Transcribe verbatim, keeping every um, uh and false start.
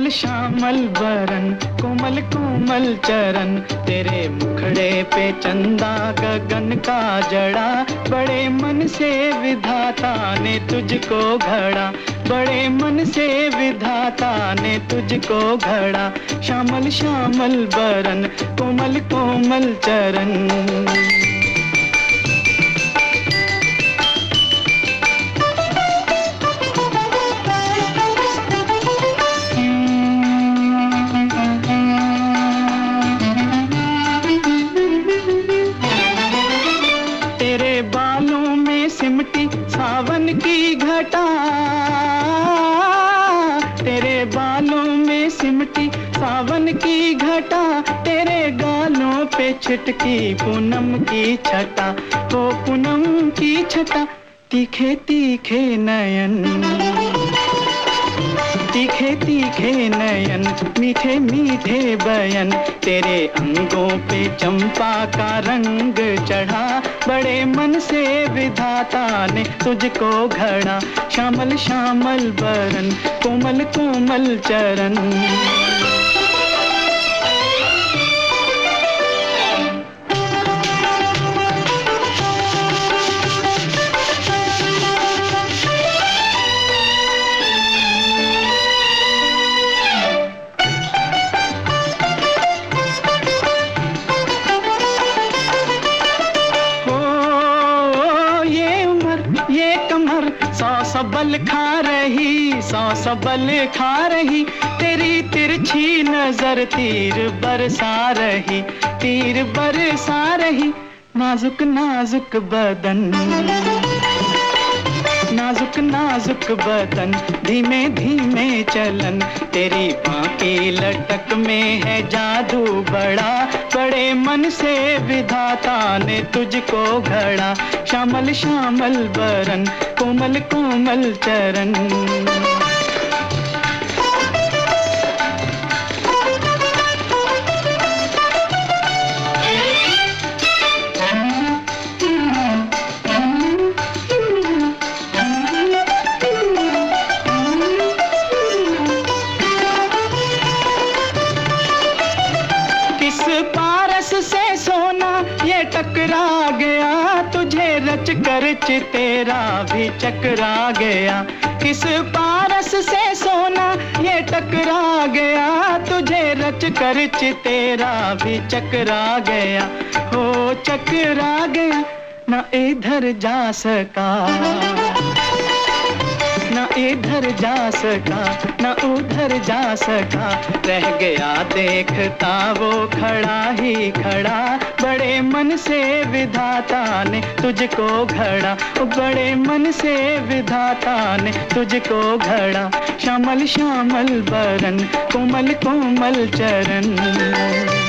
श्यामल श्यामल बरन, कोमल कोमल चरण, तेरे मुखड़े पे चंदा गगन का जड़ा, बड़े मन से विधाता ने तुझको घड़ा, बड़े मन से विधाता ने तुझको घड़ा। श्यामल श्यामल बरन, कोमल कोमल चरण। तेरे बालों में सिमटी सावन की घटा, तेरे बालों में सिमटी सावन की घटा, तेरे गालों पे छिटकी पूनम की छटा, हो पूनम की छटा। तीखे तीखे नयन, तीखे तीखे नयन, मीठे मीठे बयन, तेरे अंगों पे चंपा का रंग चढ़ा, बड़े मन से विधाता ने तुझको घड़ा। श्यामल श्यामल बरन, कोमल कोमल चरण। सौ सबल खा रही, सौ सबल खा रही, तेरी तिरछी नजर तीर बरसा रही, तीर बरसा रही। नाजुक नाजुक बदन, नाजुक नाजुक बदन, धीमे धीमे चलन, तेरी बांकी लटक में है जादू बड़ा, बड़े मन से विधाता ने तुझको घड़ा। श्यामल श्यामल बरन, कोमल कोमल चरण। किस पारस से सोना ये टकरा गया, तुझे रच कर चितेरा भी चकरा गया। किस पारस से सोना ये टकरा गया, तुझे रच कर चितेरा भी चकरा गया, हो चकरा गया। न इधर जा सका, न इधर जा सका, न उधर जा सका, रह गया देखता वो खड़ा ही खड़ा, बड़े मन से विधाता ने तुझको घड़ा, बड़े मन से विधाता ने तुझको घड़ा। श्यामल श्यामल बरन, कोमल कोमल चरण।